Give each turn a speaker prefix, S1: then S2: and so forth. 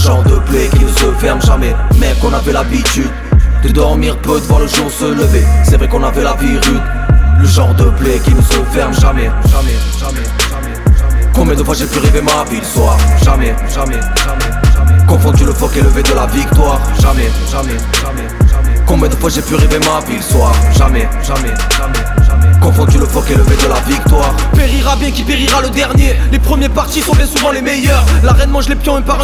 S1: genre de plaie qui ne se ferme jamais. Mec, on avait l'habitude de dormir peu, de voir le jour se lever. C'est vrai qu'on avait la vie rude, le genre de plaie qui ne se ferme jamais. Jamais, jamais, jamais, jamais. Combien de fois j'ai pu rêver ma vie le soir? Jamais, jamais, jamais, jamais. Confondu le phoque élevé de la victoire. Jamais, jamais, jamais, jamais. Combien de fois j'ai pu rêver ma vie le soir? Jamais, jamais, jamais, jamais. Confondu le phoque élevé de la victoire. Périra bien qui périra le dernier. Les premiers partis sont bien souvent les meilleurs. La reine mange les pions un par un.